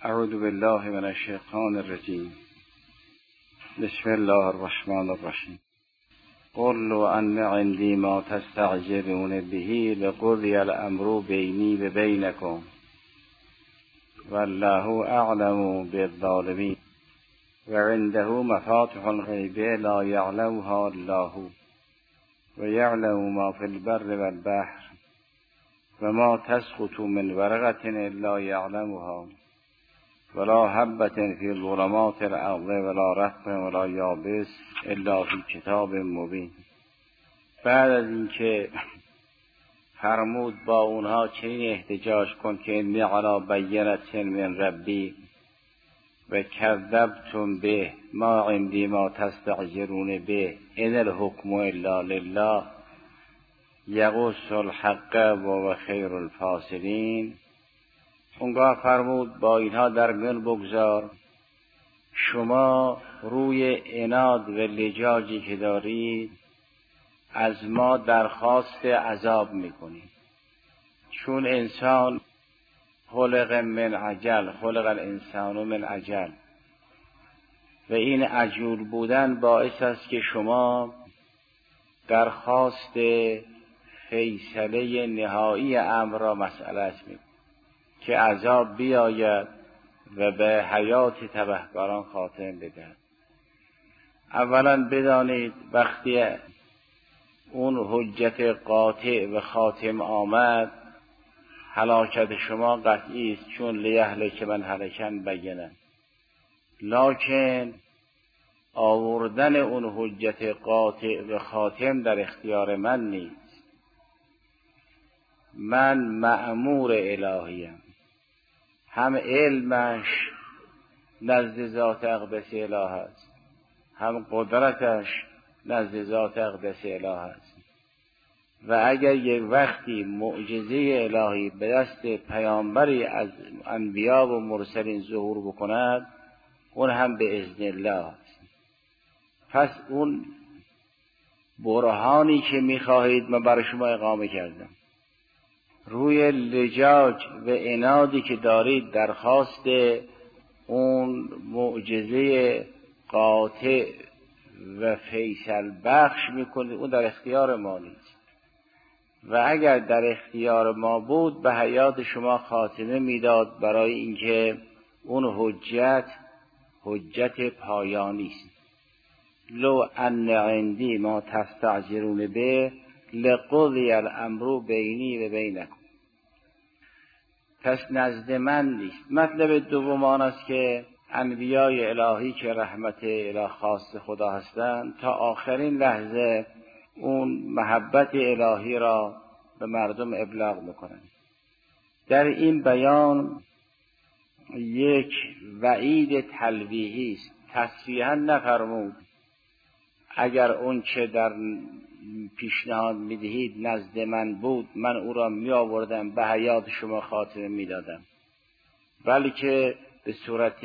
اعوذ بالله من الشیطان الرجیم. بسم الله الرحمن الرحیم. قل لو ان عندي ما تستعجلون به لقضي الامر بینی و بینکم والله اعلم بالظالمین وعنده مفاتح الغیب لا یعلمها الا هو ويعلم ما في البر والبحر وما تسقط من ورقة الا يعلمها ولا حبة في ظلمات الارض ولا رطب ولا یابس الا في کتاب مبین. بعد از اینکه فرمود با اونها چنین احتجاج کن که انی علی بینة من ربی و کذبتم به ما عندی ما تستعجلون به ان الحکم الا لله یقص الحق و خیر الفاصلین. اونگاه فرمود با اینها در میان بگذار، شما روی عناد و لجاجی که دارید از ما درخواست عذاب میکنید، چون انسان خلق من عجل، خلق الانسان من عجل، و این عجول بودن باعث است که شما درخواست فیصله نهایی امر را مسئلت میکنید که عذاب بیاید و به حیات تبهکاران خاتمه بدهد. اولا بدانید وقتی اون حجت قاطع و خاتم آمد هلاکت شما قطعی است، چون لیهلک من هلکن بینه. لکن آوردن اون حجت قاطع و خاتم در اختیار من نیست. من مأمور الهیم، هم علمش نزد ذات اقدس اله است، هم قدرتش نزد ذات اقدس اله است. و اگر یک وقتی معجزه الهی به دست پیامبری از انبیا و مرسلین ظهور بکند، اون هم به اذن الله است. پس اون برهانی که میخواهید من برای شما اقامه کردم، روی لجاج و عنادی که دارید درخواست اون معجزه قاطع و فیصل بخش میکنید، اون در اختیار ما نیست. و اگر در اختیار ما بود به حیات شما خاتمه میداد، برای اینکه اون حجت پایانی است. لو ان عندی ما تستعجلون به لقضی الامر بینی و بینکم. پس نزد من نیست. مطلب دوم آن است که انبیای الهی که رحمت اله خاص خدا هستند تا آخرین لحظه اون محبت الهی را به مردم ابلاغ میکنند. در این بیان یک وعید تلویحی است. تصریحا نفرمود اگر اون چه در پیشنهاد میدهید نزد من بود من او را می آوردم به حیات شما خاتمه میدادم، بلکه به صورت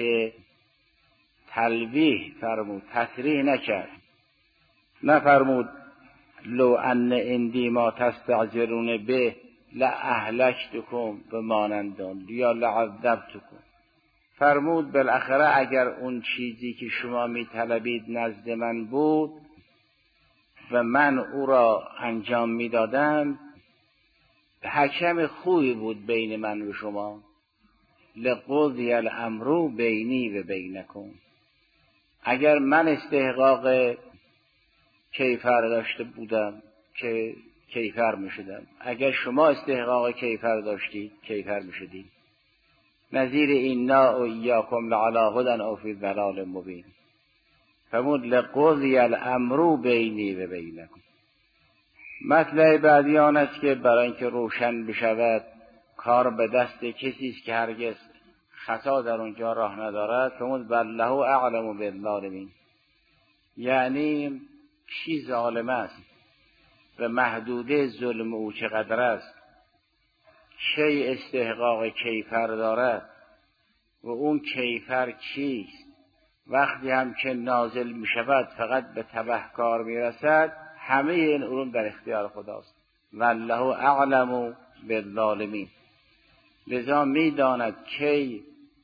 تلویح فرمود، تصریح نکرد. نفرمود لو ان عندی ما تستعجلون به لاهلکتکم به مانندان یا لعذبتکم. فرمود بالاخره اگر اون چیزی که شما می طلبید نزد من بود و من او را انجام می دادم، حکم خوبی بود بین من و شما. لقضی الامر بینی و بینکم. اگر من استحقاق کیفر داشته بودم که کیفر می شدم، اگر شما استحقاق کیفر داشتید کیفر می شدید. نظیر اینا و ایاکم لعلی هدی او فی ضلال مبین. فرمود لقضی الامر بینی و بینکم. مطلب بعدی آن است که برای اینکه روشن بشود کار به دست کسی است که هرگز خطا در اونجا راه ندارد. فرمود والله اعلم بالظالمین. یعنی کی ظالم است و محدوده ظلم او چقدر است، کی استحقاق کیفر دارد و اون کیفر چیست. وقتی هم که نازل می شود فقط به تبهکار می رسد، همه این علوم در اختیار خداست. والله اعلم بالظالمین. لذا می داند کی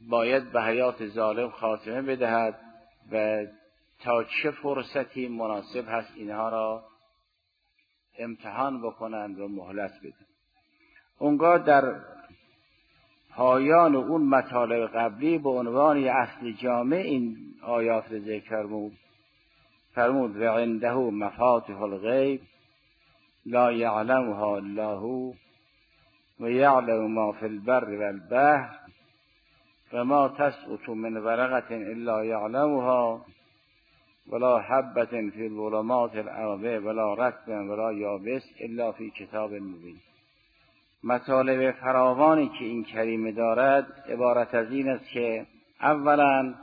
باید به حیات ظالم خاتمه بدهد و تا چه فرصتی مناسب هست اینها را امتحان بکنند و مهلت بدن. اونگاه در پایان اون مطالب قبلی به عنوان اصل جامع این آیات را ذکر فرمود و عنده مفاتح الغیب لا یعلمها الا هو و یعلم ما فی البر والبحر و ما تسقط من ورقة الا یعلمها ولا حبة فی الظلمات الارض ولا رطب ولا یابس الا فی کتاب مبین. مطالب فراوانی که این کریمه دارد عبارت از این است که اولا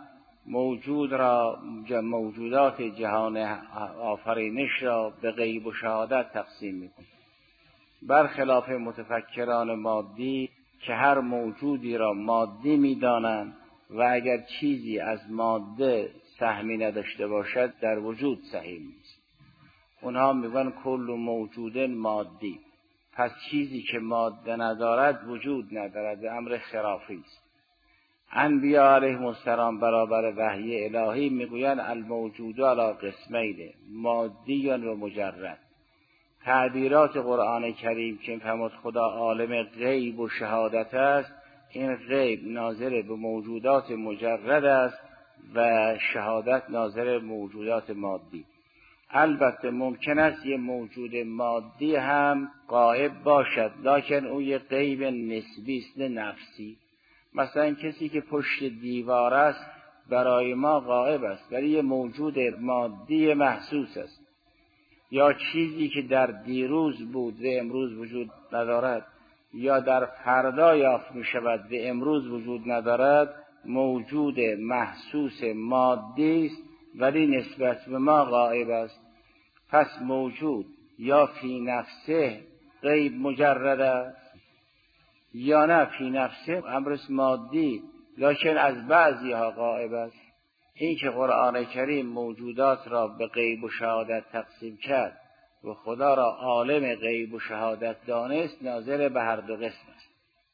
موجودات جهان آفرینش را به غیب و شهادت تقسیم می‌کند، برخلاف متفکران مادی که هر موجودی را مادی می‌دانند و اگر چیزی از ماده سهمی نداشته باشد در وجود سهیم نیست. اونها میگن کل موجود مادی، پس چیزی که ماده ندارد وجود ندارد، امر خرافی است. انبیاء علیهم السلام برابر وحی الهی میگویند الموجود علی قسمین مادی و مجرد. تعبیرات قرآن کریم که فرمود خدا عالم غیب و شهادت است، این غیب ناظر به موجودات مجرد است و شهادت ناظر به موجودات مادی. البته ممکن است یه موجود مادی هم غایب باشد، لکن او یه غیب نسبی است، نفسی. مثلا کسی که پشت دیوار است برای ما غایب است، ولی یه موجود مادی محسوس است. یا چیزی که در دیروز بود و امروز وجود ندارد، یا در فردا یافت می شود و امروز وجود ندارد، موجود محسوس مادی است ولی نسبت به ما غایب است. پس موجود یا فی نفسه غیب مجرد است یا نه فی نفسه امر مادی لکن از بعضی ها غایب است. این که قرآن کریم موجودات را به غیب و شهادت تقسیم کرد و خدا را عالم غیب و شهادت دانست، ناظر به هر دو قسم است.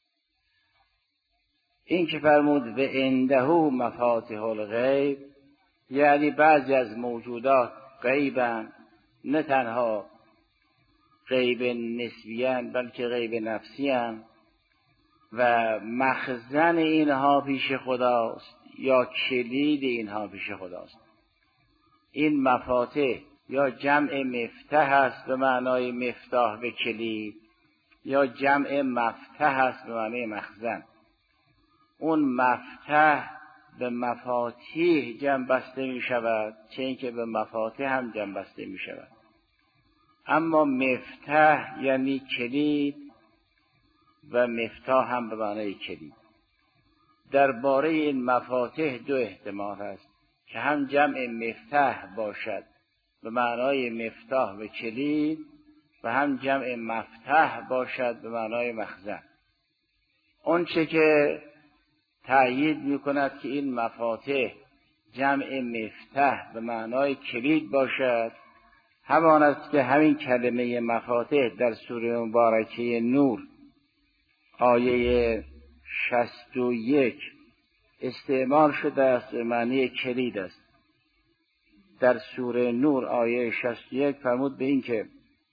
این که فرمود به عنده مفاتح الغیب، یعنی بعضی از موجودات غیبند، نه تنها غیب نسبیان بلکه غیب نفسیان و مخزن اینها پیش خداست یا کلید اینها پیش خداست. این مفاتح یا جمع مفتاح است به معنای مفتاح به کلید، یا جمع مفتاح است به معنای مخزن. اون مفتاح به مفاتیح جمع بسته می شود، چه اینکه به مفاتیح هم جمع بسته می شود. اما مفتاح یعنی کلید و مفتاح هم به معنای کلید. درباره این مفاتیح دو احتمال هست که هم جمع مفتاح باشد به معنای مفتاح و کلید و هم جمع مفتاح باشد به معنای مخزن. اون چه که تأیید میکند که این مفاتیح جمع مفتاح به معنای کلید باشد همان است که همین کلمه مفاتیح در سوره مبارکه نور آیه 61 استعمال شده است به معنی کلید است. در سوره نور آیه 61 فرمود به این که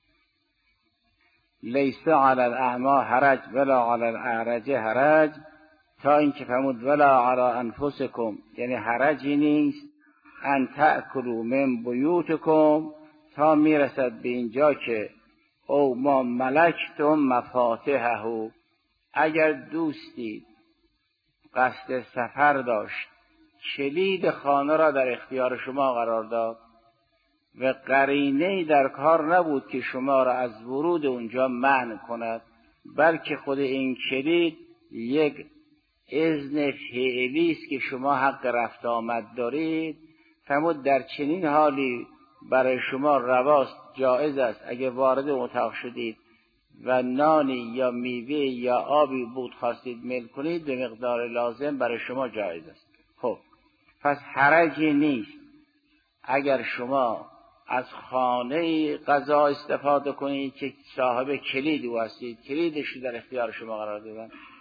لیس علی الاعمی حرج ولا علی الاعرج حرج، تا این که فرمود ولا علی انفسکم، یعنی حرجی نیست ان تأکلوا من بیوتکم، تا میرسد به اینجا که او ما ملکتم مفاتحه، اگر دوستی قصد سفر داشت کلید خانه را در اختیار شما قرار داد و قرینه‌ای در کار نبود که شما را از ورود اونجا منع کند، بلکه خود این کلید یک اذن فعلی است که شما حق رفت آمد دارید. فرمود در چنین حالی برای شما رواست، جایز است اگه وارد اتاق شدید و نانی یا میوه یا آبی بود خواستید میل کنید به مقدار لازم برای شما جایز است. خب پس حرجی نیست اگر شما از خانه غذا استفاده کنید که صاحب کلید او هستید، کلیدش در اختیار شما قرار دادن.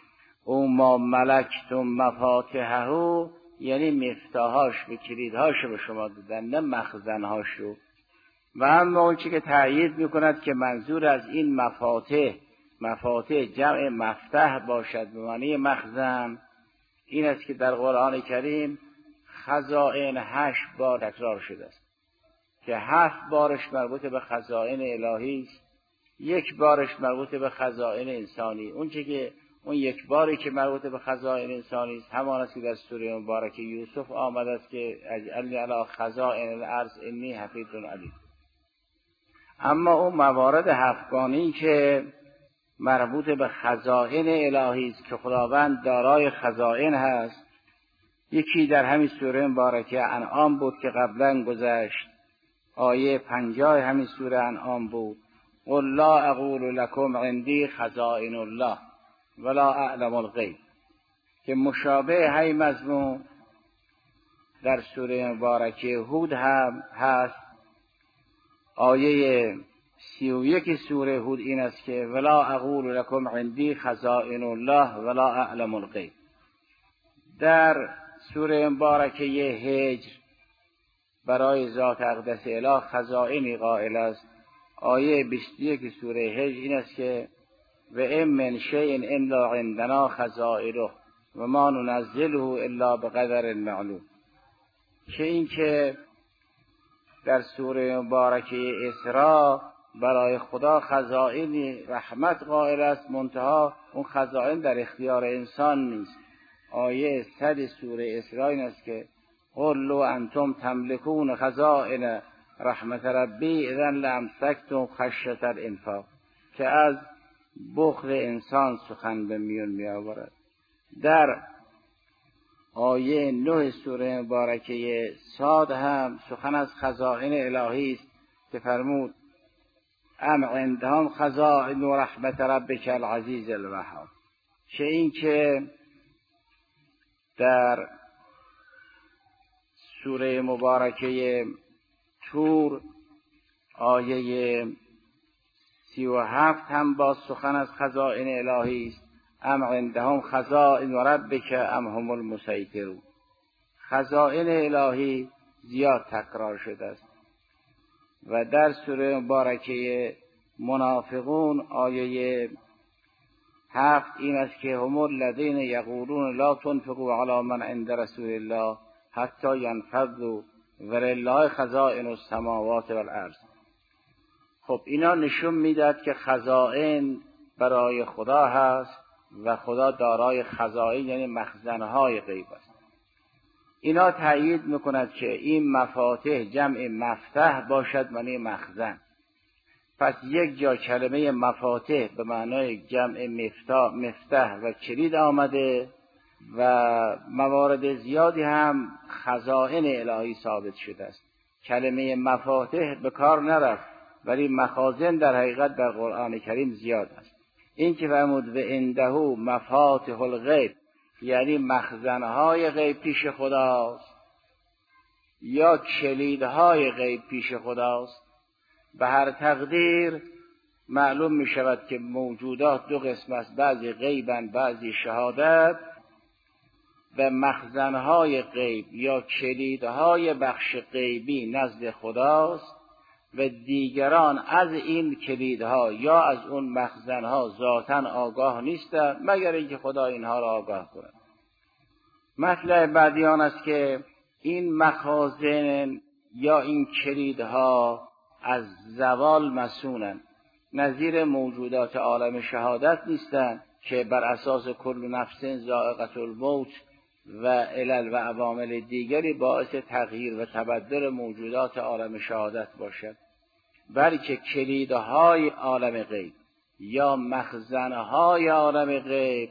او ما ملکتم مفاتحه، یعنی مفتاحاش و کلیدهاش به شما دادن، نه مخزنهاشو. و اما اون چی که تأیید میکند که منظور از این مفاتح جمع مفتح باشد به معنی مخزن، این است که در قرآن کریم خزائن 8 بار تکرار شده است که 7 بارش مربوط به خزائن الهی است، 1 بارش مربوط به خزائن انسانی. اون چی که اون 1 باری که مربوط به خزائن انسانی است همان است که در سوره مبارکه یوسف آمده است که اجعلنی علی خزائن الارض انی حفیظ علیم. اما اون موارد 7گانه‌ای که مربوط به خزائن الهی است که خداوند دارای خزائن هست، یکی در همین سوره مبارکه انعام بود که قبلا گذشت، آیه 50 همین سوره انعام بود. قل لا اقول لكم عندي خزائن الله ولا اعلم الغیب، که مشابه های مضمون در سوره مبارکه هود هم هست. آیه 31 سوره هود این است که ولا اقول لكم عندي خزائن الله ولا اعلم الغیب. در سوره مبارکه هجر برای ذات اقدس اله خزائنی قائل است. آیه 21 سوره هجر این است که و ان من شیء الا عندنا خزائنه و ما ننزله الا بقدر معلوم، که این که در سوره مبارکه اسراء برای خدا خزائن رحمت قائل است، منتها اون خزائن در اختیار انسان نیست. آیه 100 سوره اسراء این است که قل لو انتم تملكون خزائن رحمت ربی اذا لامسکتم خشیة الانفاق، که از بخل انسان سخن به میون می آورد. در آیه 9 سوره مبارکه صاد هم سخن از خزائن الهی است که فرمود ام عندهم خزائن رحمت ربک العزیز الوهاب، چه این که در سوره مبارکه طور آیه 37 هم با سخن از خزائن الهی است ام عندهم خزائن ربک ام هم المسیطرون. خزائن الهی زیاد تکرار شده است. و در سوره مبارکه منافقون آیه 7 این است که هم الذین یقولون لا تنفقوا علی من عند رسول الله حتی ینفضوا ولله خزائن السماوات والارض. خب اینا نشون میداد که خزائن برای خدا هست و خدا دارای خزائن یعنی مخزنهای غیب است. اینا تأیید میکند که این مفاتح جمع مفتح باشد معنی مخزن. پس یک جا کلمه مفاتح به معنای جمع مفتح و کلید آمده و موارد زیادی هم خزائن الهی ثابت شده است. کلمه مفاتح به کار نرفت ولی مخازن در حقیقت در قرآن کریم زیاد است. این که فرمود و عنده مفاتح الغیب یعنی مخزنهای غیب پیش خداست یا کلیدهای غیب پیش خداست. به هر تقدیر معلوم می شود که موجودات دو قسم است، بعضی غیبند بعضی شهادت، و مخزنهای غیب یا کلیدهای بخش غیبی نزد خداست و دیگران از این کلیدها یا از اون مخزنها ذاتاً آگاه نیستند مگر اینکه خدا اینها را آگاه کند. مطلب بعدی آن است که این مخازن یا این کلیدها از زوال مصونند، نظیر موجودات عالم شهادت نیستند که بر اساس کل نفس ذائقة الموت و علل و عوامل دیگری باعث تغییر و تبدل موجودات عالم شهادت باشد، بلکه کلیدهای عالم غیب یا مخزنهای عالم غیب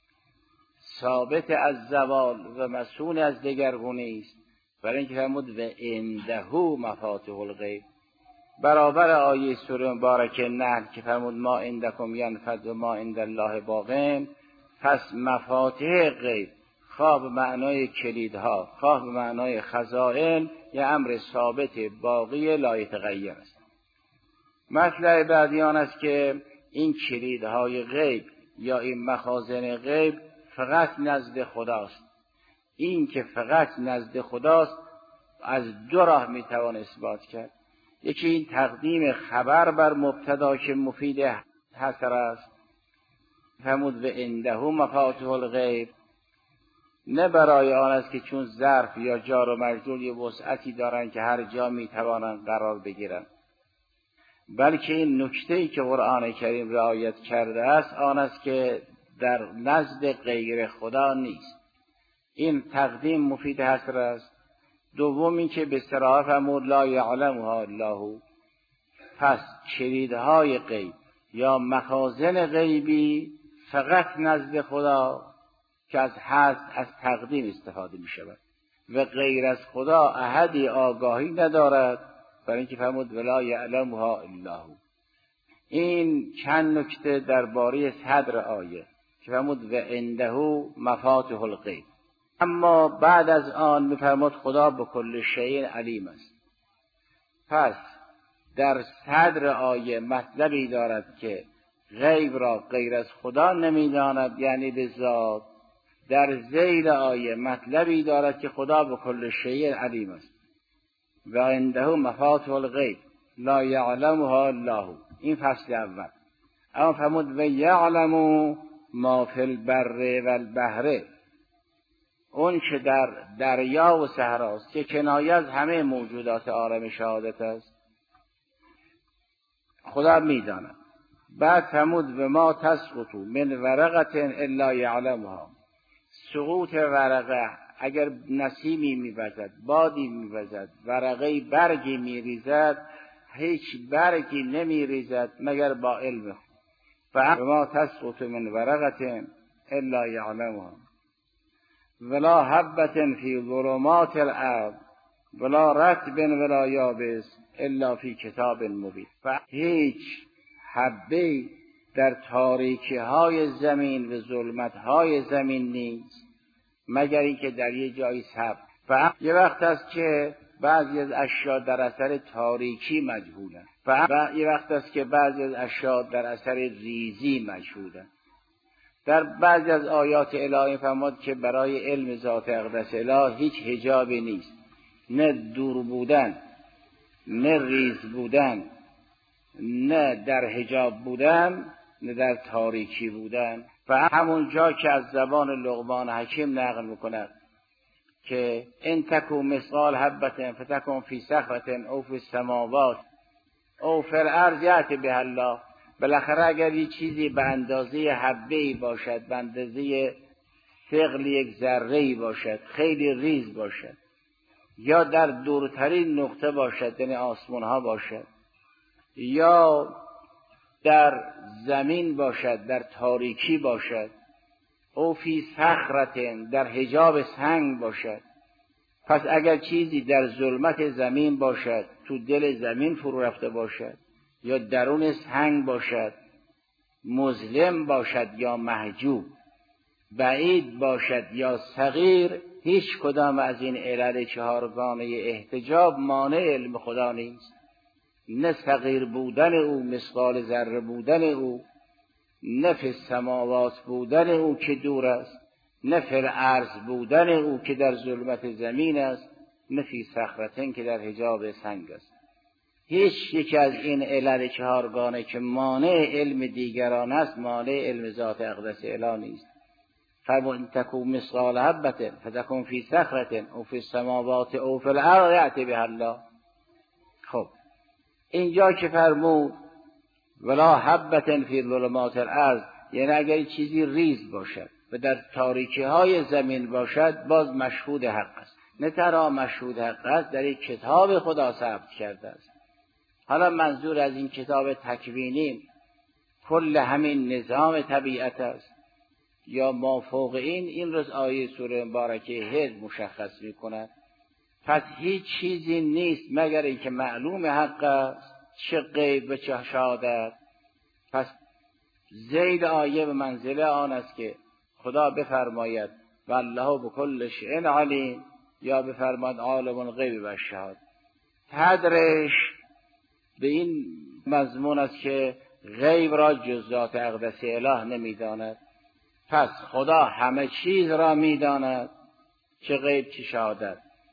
ثابت از زوال و مصون از دگرگونی است. برای اینکه فرمود و عنده مفاتح الغیب، برابر آیه سوره مبارکه نحل که فرمود ما عندکم ینفد و ما عند الله باق. پس مفاتح غیب خواه به معنای کلیدها خواه به معنای خزائن یه امر ثابت باقی لا یتغیر است. مطلب بعدی آن است که این کلیدهای غیب یا این مخازن غیب فقط نزد خداست. این که فقط نزد خداست از دو راه میتوان اثبات کرد. یکی این تقدیم خبر بر مبتدا که مفید حصر است، فرمود و عنده مفاتیح الغیب، نه برای آن است که چون ظرف یا جار و مجرور یه وسعتی دارن که هر جا میتوانند قرار بگیرن، بلکه این نکته‌ای که قرآن کریم رعایت کرده است آن است که در نزد غیر خدا نیست. این تقدیم مفید حصر است. دومی که به صراحت فرمود لا یعلمها الله، پس کلیدهای غیب یا مخازن غیبی فقط نزد خدا که از حذف از تقدیم استفاده می شود و غیر از خدا احدی آگاهی ندارد، برای اینکه فرمود ولا یعلمها الا هو. این چند نکته درباره صدر آیه که فرمود و عنده مفاتیح الغیب. اما بعد از آن می‌فرماد خدا به کل شیء علیم است. پس در صدر آیه مطلبی دارد که غیب را غیر از خدا نمی‌داند، یعنی به ذات. در ذیل آیه مطلبی دارد که خدا به کل شیء علیم است و عنده مفاتیح الغیب لا یعلمها الا هو. این فصل اول. اما فرمود و یعلم ما فی البر و البحر، اون که در دریا و صحراست که کنایه از همه موجودات عالم شهادت است خدا میداند. بعد فرمود و ما تسقط من ورقه الا یعلمها، سقوط ورقه اگر نسیمی میوزد، بادی میوزد، ورقه برگی میریزد، هیچ برگی نمیریزد مگر با علم. و ما تسقط من ورقه الا یعلمها ولا حبة فی ظلمات الارض ولا رطب ولا یابس الا فی کتاب مبین. و هیچ حبه در تاریکی های زمین و ظلمت های زمین نیست مگر اینکه در یه جایی ثبت. و یه وقت است که بعضی از اشیاء در اثر تاریکی مجهولند و یه وقت است که بعضی از اشیاء در اثر ریزی مجهولند. در بعضی از آیات الهی فرمود که برای علم ذات اقدس اله هیچ حجابی نیست، نه دور بودن، نه ریز بودن، نه در حجاب بودن، نه در تاریکی بودن. و همون جا که از زبان لقمان حکیم نقل میکند که ان تکو مثقال حبة فتکن فی صخرة او فی السماوات او فی الارض یأتی بها الله، بالاخره اگر یه چیزی به اندازه حبه‌ای باشد، به اندازه ثقل یک ذره‌ای باشد، خیلی ریز باشد، یا در دورترین نقطه باشد یعنی آسمان ها باشد، یا در زمین باشد، در تاریکی باشد، او فی صخرة در حجاب سنگ باشد. پس اگر چیزی در ظلمت زمین باشد، تو دل زمین فرو رفته باشد، یا درون سنگ باشد، مظلم باشد یا محجوب، بعید باشد یا صغیر، هیچ کدام از این علل چهارگانه احتجاب مانع علم خدا نیست. نه صغیر بودن او، مثقال ذره بودن او، نه فی السماوات بودن او که دور است، نه فی الارض بودن او که در ظلمت زمین است، نه فی صخرة که در حجاب سنگ است. هیچ یک از این علل چهارگانه که مانع علم دیگران است مانع علم ذات اقدس اله نیست. فرمود تکو مثقال حبة فتکن فی صخرة او فی السماوات او فی الارض یأتی بها الله. خب اینجا که فرمود ولا حبة فی ظلمات الارض، یعنی اگر چیزی ریز باشد و در تاریکی های زمین باشد باز مشهود حق است. نه تنها مشهود حق است، در یک کتاب خدا ثبت کرده است. حالا منظور از این کتاب تکوینی کل همین نظام طبیعت است یا ما فوق این روز آیه سوره مبارکه هد مشخص می کند. پس هیچ چیزی نیست مگر اینکه معلوم حق است، چه غیب و چه شهادت. پس ذیل آیه به منزله آن است که خدا بفرماید والله بكل شیء علیم، یا بفرماید عالم الغیب و الشهاده. تدرش به این مضمون است که غیب را جز ذات اقدس اله نمیداند. پس خدا همه چیز را می‌داند، چه غیب چه شهادت.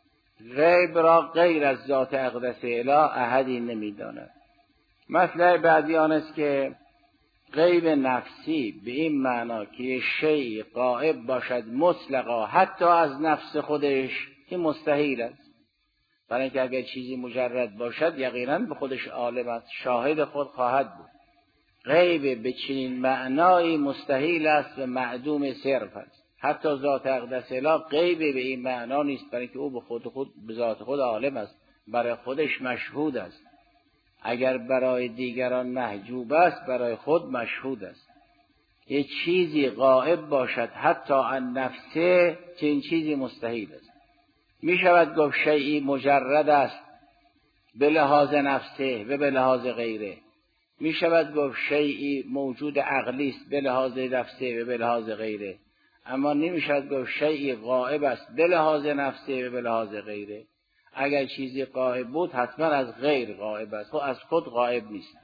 غیب را غیر از ذات اقدس اله احدی نمی‌داند. مسئله بعدی آن است که غیب نفسی به این معنا که شیء غائب باشد مطلقا حتی از نفس خودش، این مستحیل است. برای اینکه اگر چیزی مجرد باشد یقینا به خودش عالم است، شاهد خود خواهد بود. غیب به چنین معنایی مستحیل است و معدوم صرف است. حتی ذات اقدس اله غیب به این معنا نیست، برای اینکه او به ذات خود عالم است، برای خودش مشهود است. اگر برای دیگران محجوب است، برای خود مشهود است. یک چیزی غائب باشد حتی عن نفسه، چنین چیزی مستحیل است. می شود گفت شیئی مجرد است به لحاظ نفسه و به لحاظ غیره. می شود گفت شیئی موجود عقلی است به لحاظ نفسه و به لحاظ غیره. اما نمی شود گفت شیئی غائب است به لحاظ نفسه و به لحاظ غیره. اگر چیزی غائب بود حتما از غیر غائب است، خب از خود غائب نیست.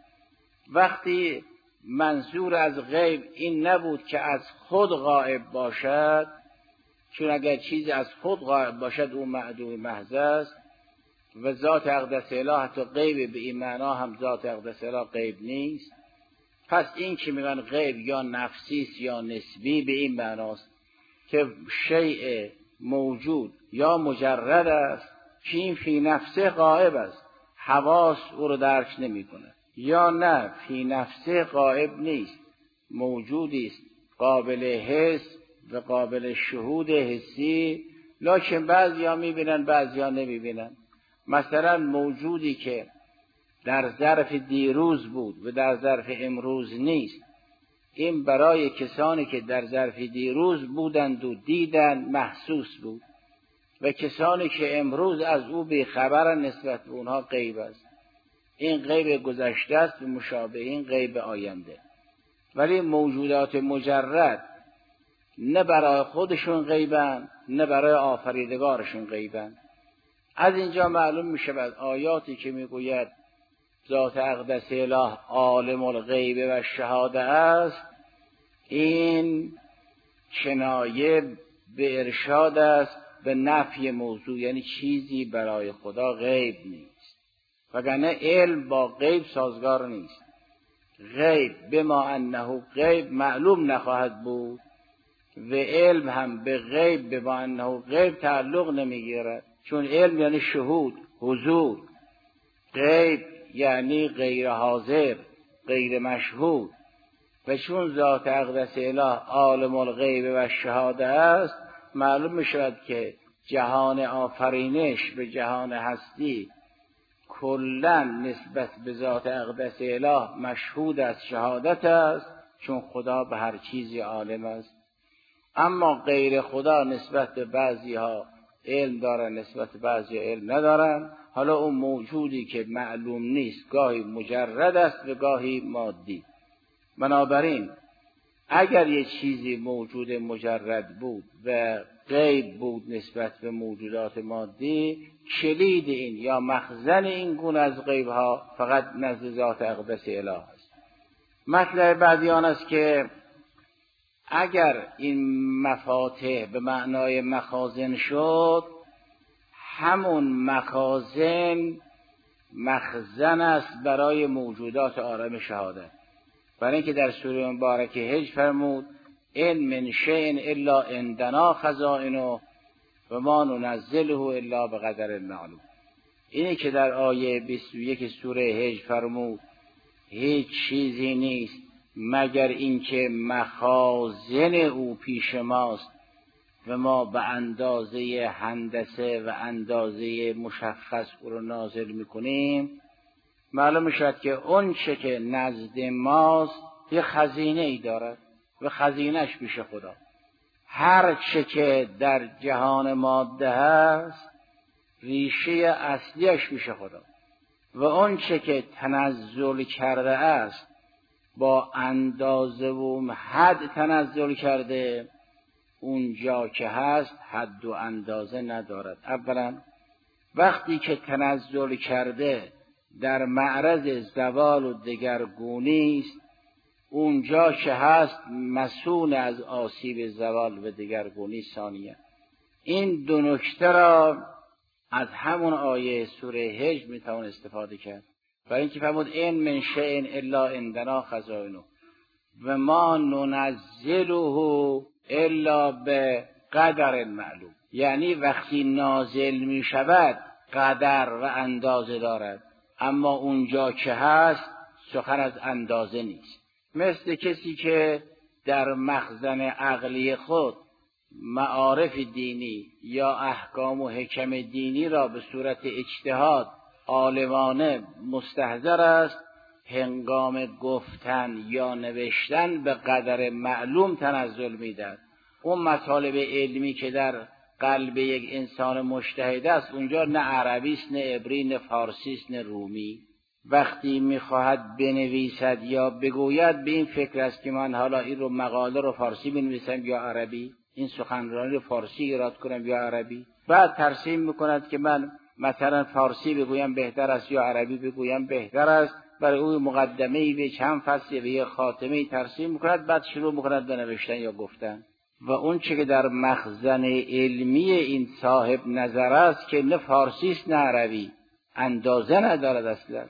وقتی منظور از غیب این نبود که از خود غائب باشد، چون اگر چیزی از خود غائب باشد او معدوم محض است و ذات اقدس اله حتی غیب به این معنا هم ذات اقدس اله غیب نیست. پس این که میگن غیب یا نفسی است یا نسبی به این معناست که شیء موجود یا مجرد است که این فی نفسه غائب است، حواس او رو درک نمی کنه، یا نه فی نفسه غائب نیست، موجودی است قابل حس و قابل شهود حسی، لکن بعضیا میبینن بعضیا نمیبینن. مثلا موجودی که در ظرف دیروز بود و در ظرف امروز نیست، این برای کسانی که در ظرف دیروز بودند و دیدن محسوس بود و کسانی که امروز از او بیخبرن نسبت به اونها غیب است. این غیب گذشته است و مشابه این غیب آینده. ولی موجودات مجرد نه برای خودشون غیبن نه برای آفریدگارشون غیبن. از اینجا معلوم می شود آیاتی که می گوید ذات اقدس اله عالم الغیب و شهاده است، این کنایه به ارشاد است به نفی موضوع، یعنی چیزی برای خدا غیب نیست، وگرنه علم با غیب سازگار نیست. غیب بما انه غیب معلوم نخواهد بود و علم هم به غیب بما انه غیب تعلق نمیگیرد، چون علم یعنی شهود، حضور. غیب یعنی غیر حاضر، غیر مشهود. و چون ذات اقدس اله عالم الغیب و شهاده است، معلوم می شود که جهان آفرینش به جهان هستی کلا نسبت به ذات اقدس اله مشهود از شهادت است، چون خدا به هر چیزی عالم است. اما غیر خدا نسبت به بعضی ها علم دارن، نسبت به بعضی ها علم ندارن. حالا اون موجودی که معلوم نیست گاهی مجرد است و گاهی مادی. بنابراین اگر یه چیزی موجود مجرد بود و غیب بود نسبت به موجودات مادی، کلید این یا مخزن این گونه از غیب ها فقط نزد ذات اقدس اله است. مطلب بعدی آن است که اگر این مفاتح به معنای مخازن شد، همون مخازن مخزن است برای موجودات عالم شهادت. برای اینکه در سوره مبارکه هجر فرمود ان من شیء الا عندنا خزائنه و ما ننزله الا بقدر معلوم. اینی که در آیه 21 سوره هجر فرمود هیچ چیزی نیست مگر اینکه مخازن او پیش ماست و ما به اندازه هندسه و اندازه مشخص او رو نازل میکنیم. معلوم شد که اون چه که نزد ماست یه خزینه ای دارد و خزینهش پیش خدا. هر چه که در جهان ماده هست ریشه اصلیش پیش خدا و اون چه که تنزل کرده است با اندازه و حد تنزل کرده، اونجا که هست حد و اندازه ندارد. اولا وقتی که تنزل کرده در معرض زوال و دگرگونی است، اونجا که هست مسئول از آسیب زوال و دگرگونی ثانیه. این دو نکته را از همون آیه سوره هجر میتوان استفاده کرد، برای اینکه فرمود این من شیء الا عندنا خزائنه و ما ننزله الا به قدر معلوم. یعنی وقتی نازل می شود قدر و اندازه دارد، اما اونجا که هست سخن از اندازه نیست. مثل کسی که در مخزن عقلی خود معارف دینی یا احکام و حکم دینی را به صورت اجتهاد عالمانه مستحضر است، هنگام گفتن یا نوشتن به قدر معلوم تنزل میدهد. اون مطالب علمی که در قلب یک انسان مجتهد است، اونجا نه عربی است، نه عبری، نه فارسی است، نه رومی. وقتی میخواهد بنویسد یا بگوید به این فکر است که من حالا این رو مقاله رو فارسی بنویسم یا عربی، این سخنرانی رو فارسی ایراد کنم یا عربی. بعد ترسیم میکند که من مثلا فارسی بگویم بهتر است یا عربی بگویم بهتر است. برای او مقدمه‌ای به چند فصل به یک خاتمه‌ای ترسیم میکند، بعد شروع میکند به نوشتن یا گفتن. و اون چه که در مخزن علمی این صاحب نظر است که نه فارسی است نه عربی، اندازه ندارد،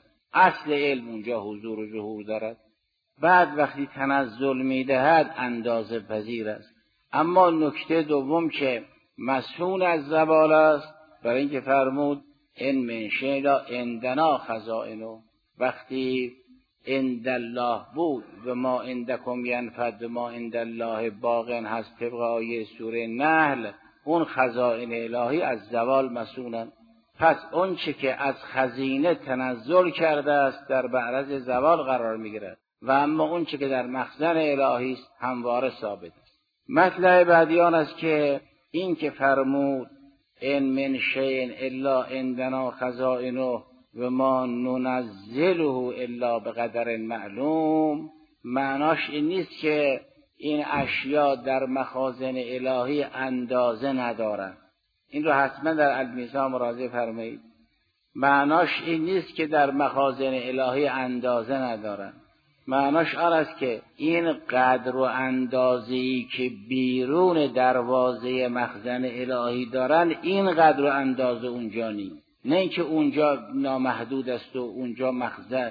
اصل علم اونجا حضور و ظهور دارد. بعد وقتی تنزل میدهد اندازه پذیر است. اما نکته دوم که مسئول از زوال است، برای اینکه فرمود ان من شیء الا عندنا خزائنه، وقتی عند الله بود و ما عندکم ینفد و ما عند الله باق هست طبق آیه سوره نحل، اون خزائن الهی از زوال مسئولن. پس اون چه که از خزینه تنزل کرده است در معرض زوال قرار میگیرد و اما اون چه که در مخزن الهی است همواره ثابت است. مطلب بعدی آن است که این که فرمود ان من شیء الا عندنا خزائنه و ما ننزله الا بقدر معلوم، معناش این نیست که این اشیاء در مخازن الهی اندازه ندارند. این رو حتما در المیزان مراجعه فرمایید. معناش این نیست که در مخازن الهی اندازه ندارند. معناش آن است که این قدر و اندازه‌ای که بیرون دروازه مخزن الهی دارند، این قدر و اندازه اونجا نیست. نه اینکه اونجا نامحدود است و اونجا مخزن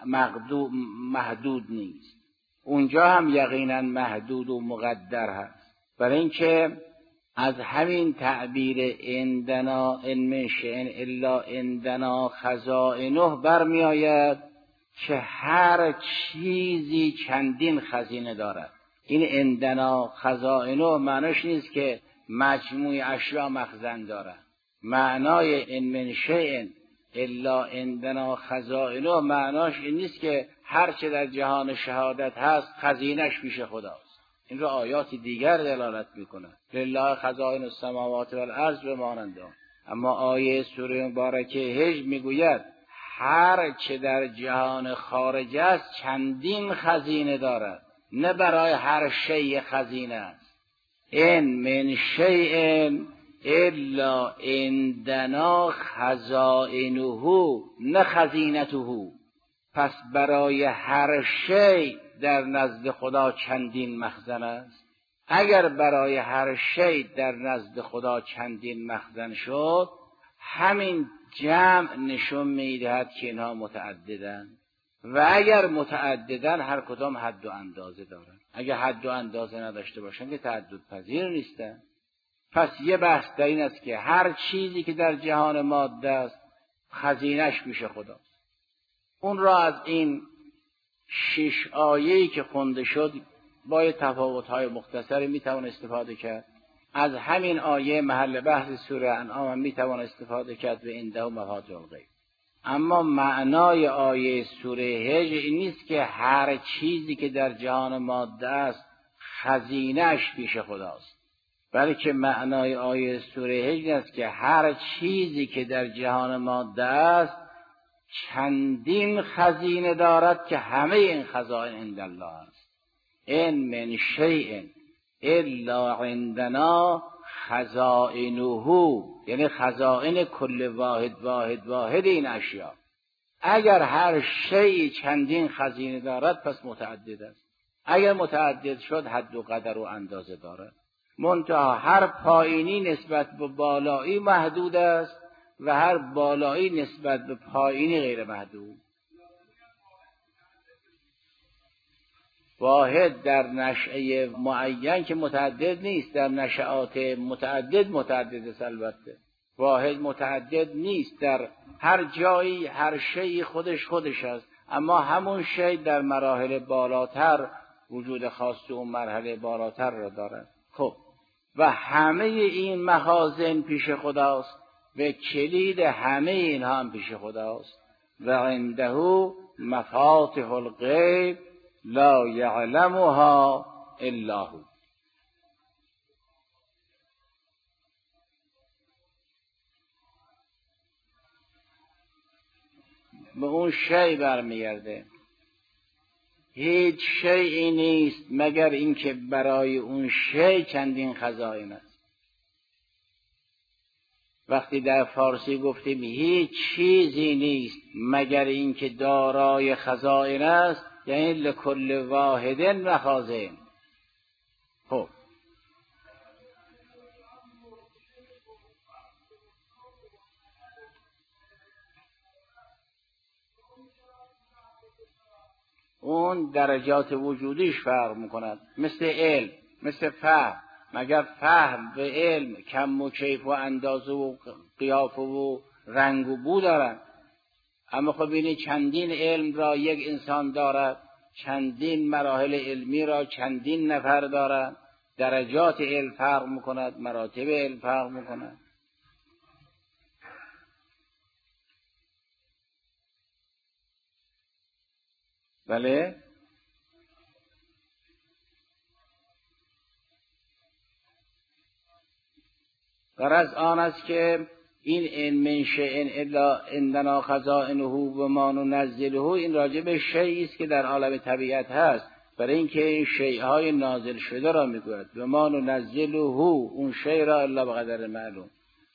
محدود نیست. اونجا هم یقینا محدود و مقدر هست. برای اینکه از همین تعبیر عندنا ان من شیء الا عندنا خزائنه برمی آید که هر چیزی چندین خزینه دارد. این عندنا خزائنه معنیش نیست که مجموع اشیاء مخزن دارد. معنای ان من شیء الا عندنا خزائنه معناش این نیست که هر چه در جهان شهادت هست خزینش پیش خداست. این رو آیات دیگر دلالت میکنه. لله خزائن السماوات والارض و مانند آن. اما آیه سوره مبارکه هجر میگوید هر چه در جهان خارج است چندین خزینه دارد، نه برای هر شیء خزینه است. ان من شیء الا عندنا خزائنه نه خزینته. پس برای هر شیء در نزد خدا چندین مخزن است. اگر برای هر شیء در نزد خدا چندین مخزن شد، همین جمع نشون میدهد که اینها متعددن. و اگر متعددن هر کدام حد و اندازه دارن. اگر حد و اندازه نداشته باشن که تعدد پذیر نیستن. پس یه بحث در این است که هر چیزی که در جهان ماده است خزینش پیش خداست. اون را از این 6 آیه‌ای که خونده شد با تفاوت‌های مختصری میتوان استفاده کرد. از همین آیه محل بحث سوره انعام میتوان استفاده کرد و عنده مفاتیح الغیب. اما معنای آیه سوره هجر این نیست که هر چیزی که در جهان ماده است خزینه‌اش پیش خداست، بلکه معنای آیه سوره هجر است که هر چیزی که در جهان ماده است چندین خزینه دارد که همه این خزائن عند الله است. ان من شیء الا عندنا خزائنه، یعنی خزائن کل واحد این اشیاء. اگر هر شیء چندین خزینه دارد پس متعدد است. اگر متعدد شد حد و قدر و اندازه داره. منتها هر پایینی نسبت به بالایی محدود است و هر بالایی نسبت به پایینی غیر محدود. واحد در نشأه معین که متعدد نیست، در نشأات متعدد است. البته واحد متعدد نیست، در هر جایی هر شیء خودش است، اما همون شیء در مراحل بالاتر وجود خاص اون مرحله بالاتر را دارد. خب و همه این مخازن پیش خداست و کلید همه اینها هم پیش خداست. و عنده مفاتح الغیب لا یعلمها الا هو. به اون شیء برمیگرده. هیچ شیئی نیست مگر اینکه برای اون شیء چندین خزائن است. وقتی در فارسی گفتیم هیچ چیزی نیست مگر اینکه دارای خزائن است، یعنی لکل واحد مخازن. خب اون درجات وجودیش فرق میکند، مثل علم، مثل فهم. مگر فهم و علم کم و کیف و اندازه و قیافه و رنگ و بو دارن؟ اما خب ببینید چندین علم را یک انسان دارد، چندین مراحل علمی را چندین نفر دارد، درجات علم فرق میکند، مراتب علم فرق میکند. بله غرض آن است که این ان من شیء الا عندنا خزائنه و ما ننزله، این راجع به شیئی است که در عالم طبیعت هست، برای اینکه این شیءهای نازل شده را میگوید. و ما ننزله، اون شیء را الا به قدر معلوم.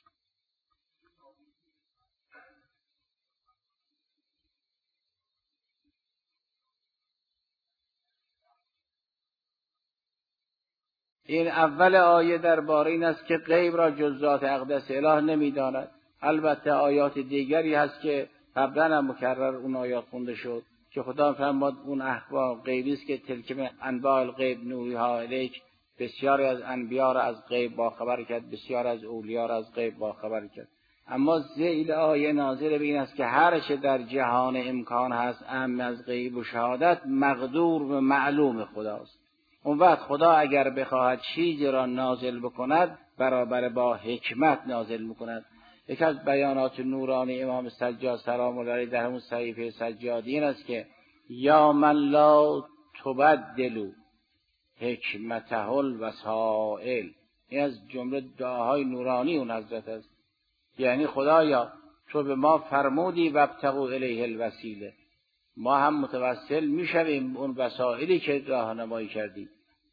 این اول آیه درباره این است که غیب را جز ذات اقدس اله نمیداند. البته آیات دیگری هست که قبلا هم مکرر اون آیات خونده شد که خدا فرمود اون اخبار غیبی است که تلک من انباء الغیب نوحیها الیک، بسیاری از انبیا را از غیب باخبر کرد، بسیار از اولیا را از غیب باخبر کرد. اما ذیل آیه ناظر به این است که هر چه در جهان امکان هست اهم از غیب و شهادت مقدور و معلوم خداست. اون وقت خدا اگر بخواهد چیزی را نازل بکند برابر با حکمت نازل میکند. یکی از بیانات نورانی امام سجاد سلام الله علیه در همون صحیفه سجادی این است که یا من لا تبدل حکمته الوسائل. این از جمله دعاهای نورانی اون حضرت است. یعنی خدایا تو به ما فرمودی وابتغوا الیه الوسیله، ما هم متوسل میشویم اون وسائلی که راهنمایی کردی.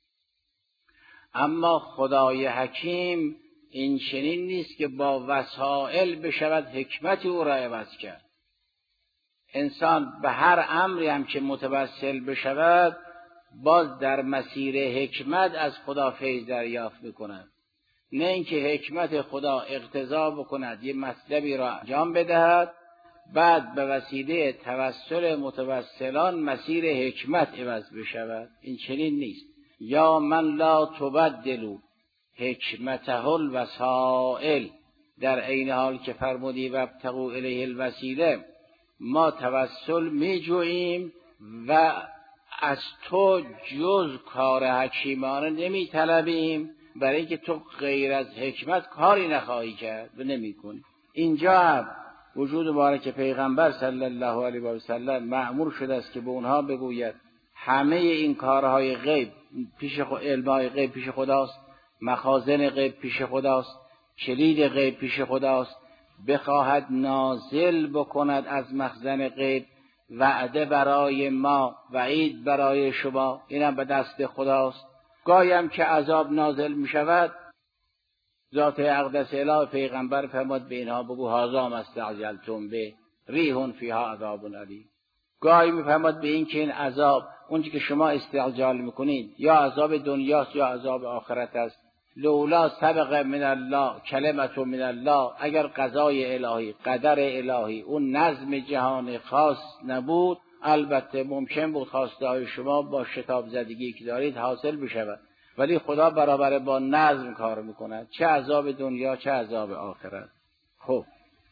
اما خدای حکیم این چنین نیست که با وسائل بشود حکمت او را عوض کرد. انسان به هر امری هم که متوسل بشود باز در مسیر حکمت از خدا فیض دریافت میکند، نه اینکه حکمت خدا اقتضا بکند یه مطلبی را انجام بدهد بعد به وسیله توسل متوسلان مسیر حکمت عوض بشود. این چنین نیست. یا من لا تبدلوا حکمته الوسائل، در عین حال که فرمودی وابتغوا الیه الوسیله، ما توسل می جوییم و از تو جز کار حکیمانه نمی طلبیم، برای اینکه تو غیر از حکمت کاری نخواهی کرد و نمی کنی. اینجا هم وجود مبارک پیغمبر صلی الله علیه و سلم مأمور شده است که به اونها بگوید همه این کارهای غیب پیش علمای غیب پیش خداست، مخازن غیب پیش خداست، کلید غیب پیش خداست. بخواهد نازل بکند از مخزن غیب وعده برای ما، وعید برای شما، اینم به دست خداست. گاهی هم که عذاب نازل می شود ذات اقدس اله پیغمبر فرمود به اینها بگو هذا ما استعجلتم به ریح فیها عذاب علیم. گاهی می فرمود به این که این عذاب اونچه که شما استعجال میکنید یا عذاب دنیاست یا عذاب آخرت است. لولا سبق من الله کلمت من الله، اگر قضای الهی، قدر الهی، اون نظم جهان خاص نبود، البته ممکن بود خواسته های شما با شتاب زدگی که دارید حاصل بشود، ولی خدا برابر با نظم کار میکند، چه عذاب دنیا چه عذاب آخرت. خب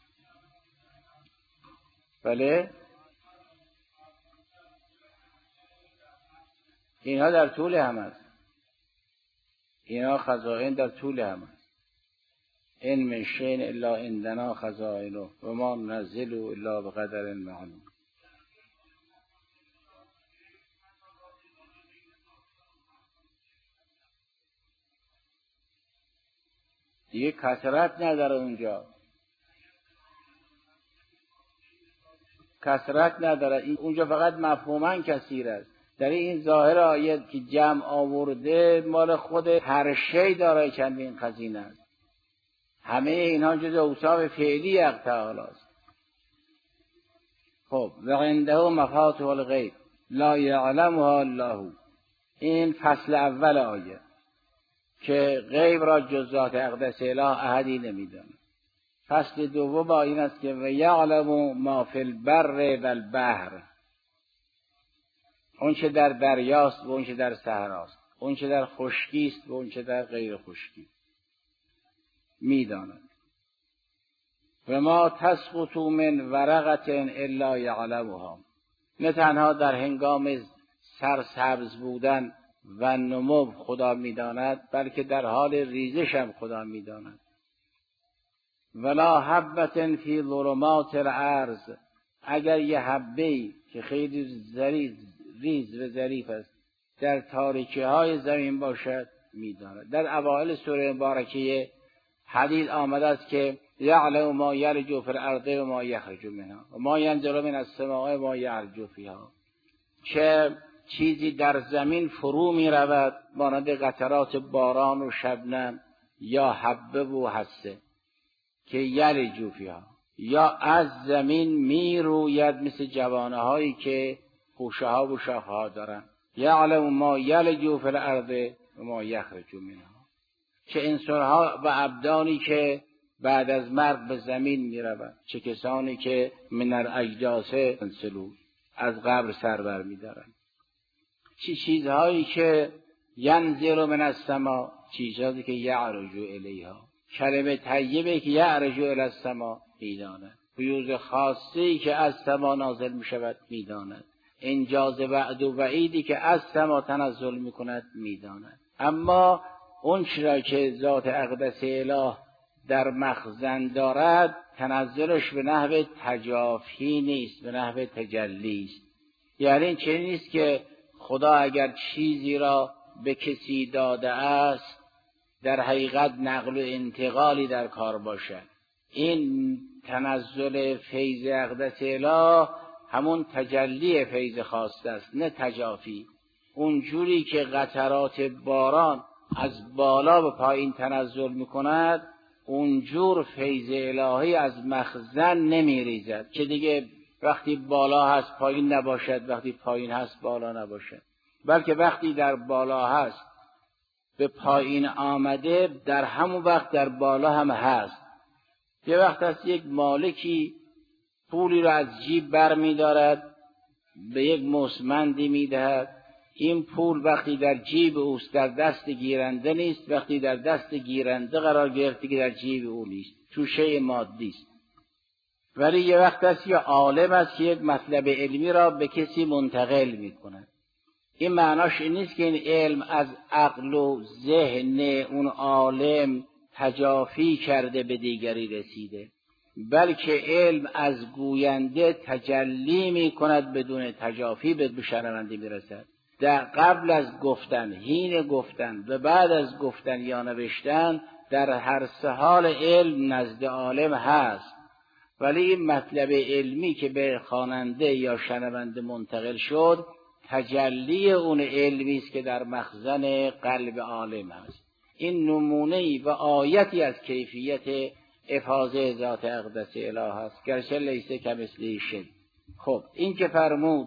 بله، اینها در طول هم است، اینها خزائن در طول هم است. این من شیء الا عندنا خزائنه و ما ننزله الا بقدر معلوم. دیگه کثرت نداره اونجا، کثرت نداره اونجا، فقط مفهوماً کثیر است. در این ظاهر آیه که جمع آورده مال خود هر شی دارای چندین خزینه است، همه اینها جز اوصاف فعلی حق تعالی است. خب و عنده مفاتیح الغیب لا یعلمها الا هو، این فصل اول آیه که غیب را جز ذات اقدس اله احدی نمیداند. فصل دوم این است که و یعلم ما فی البر و البحر، اون چه در دریاست و اون چه در صحراست، اون چه در خشکی است و اون چه در غیر خشکی میداند. و ما تسقط من ورقة الا یعلمها، نه تنها در هنگام سرسبز بودن و نمو خدا میداند، بلکه در حال ریزش هم خدا میداند. ولا حبة فی ظلمات الارض، اگر یه حبه‌ای که خیلی ریز و ظریف است در تاریکی های زمین باشد میداند. در اوائل سوره مبارکه حدیث آمده است که یعلم ما یلج فی الارض و ما یخرج منها و ما ینزل من السماء و ما یعرج فیها، چه چیزی در زمین فرو می رود مانند قطرات باران و شبنم یا حبه و حسه که یلج فیها، یا از زمین می روید مثل جوانه هایی که خوشه ها و شاخه ها دارن. یعلم ما یلج فی الارض و ما یخرج منها، چه انسان ها و ابدانی که بعد از مرگ به زمین می روند، چه کسانی که من الاجداث انسلون از قبر سر بر می دارند، چه چیزهایی که ینزل من السماء، چیزهایی که یعرج الیها، کلمه طیبه که یعرج الی السماء میداند، فیوز خاصی که از سما نازل می شود میداند، انجاز وعد و وعیدی که از سما تنزل می کند میداند. اما اون چرا که ذات اقدس اله در مخزن دارد تنزلش به نحو تجافی نیست، به نحو تجلی است. یعنی این چنین نیست که خدا اگر چیزی را به کسی داده است در حقیقت نقل و انتقالی در کار باشد. این تنزل فیض اقدس اله همون تجلی فیض خاص است، نه تجافی. اون جوری که قطرات باران از بالا به پایین تنزل میکند، اونجور فیض الهی از مخزن نمیریزد که دیگه وقتی بالا هست پایین نباشد، وقتی پایین هست بالا نباشد، بلکه وقتی در بالا هست به پایین آمده در همون وقت در بالا هم هست. یه وقت هست یک مالکی پولی را از جیب بر می دارد به یک مستمندی می دهد، این پول وقتی در جیب اوست در دست گیرنده نیست، وقتی در دست گیرنده قرار گرفته که در جیب او نیست، چون شیء مادی است. ولی یه وقت هست یه عالم است که یک مطلب علمی را به کسی منتقل می کند. این معناش این نیست که این علم از عقل و ذهن اون عالم تجافی کرده به دیگری رسیده، بلکه علم از گوینده تجلی می کند بدون تجافی به شنونده می رسد. در قبل از گفتن، حین گفتن و بعد از گفتن یا نوشتن، در هر سه حال علم نزد عالم هست، ولی این مطلب علمی که به خواننده یا شنونده منتقل شد تجلی اون علمی است که در مخزن قلب عالم است. این نمونه‌ای و آیتی از کیفیت افاضه ذات اقدس اله است، گرچه لیس کمثله شیء. خب این که فرمود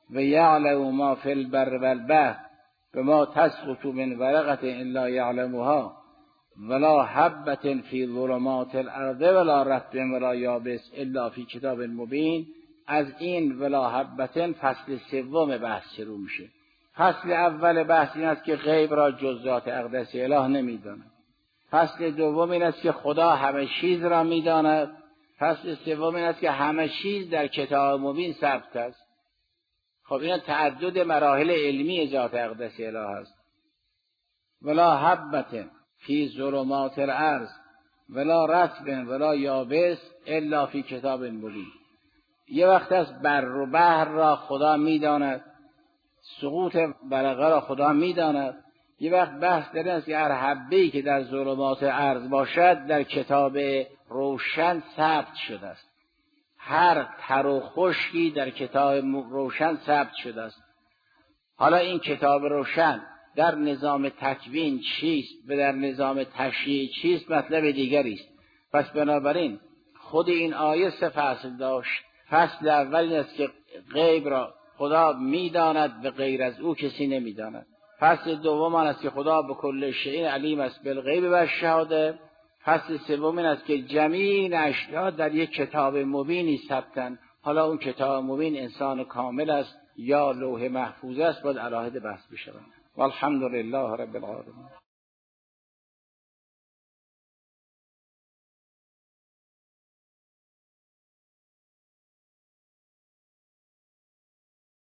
و یعلم ما فی البر و البحر و ما تسقط من ورقة الا یعلمها ولا حبة فی ظلمات الارض ولا رطب ولا یابس الا فی کتاب مبین. از این ولا حبة فصل سوم بحث شروع میشه. فصل اول بحث این است که غیب را جز ذات اقدس اله نمیداند. فصل دوم این است که خدا همه چیز را میداند. فصل سوم این است که همه چیز در کتاب مبین ثبت است. خب این تعدد مراحل علمی ذات اقدس اله است. ولا حبة فی ظلمات الارض ولا رطب ولا یابس الا فی کتاب مبین. یه وقت است بر و بحر را خدا میداند، سقوط ورقه را خدا میداند. یه وقت بحث در این است که هر حبه‌ای که در ظلمات ارض باشد در کتاب روشن ثبت شده است. هر تر و خشکی در کتاب روشن ثبت شده است. حالا این کتاب روشن در نظام تکوین چیست و در نظام تشریع چیست مطلب دیگری است. پس بنابراین خود این آیه سه فصل داشت. فصل اول این است که غیب را خدا میداند و غیر از او کسی نمیداند. فصل دوم آن است که خدا به کل شیء علیم است بالغیب و الشهاده. فصل سوم این است که جمیع اشیاء در یک کتاب مبینی ثبتند. حالا اون کتاب مبین انسان کامل است یا لوح محفوظ است، باید علاهه بحث بشود. والحمد لله رب العالمین.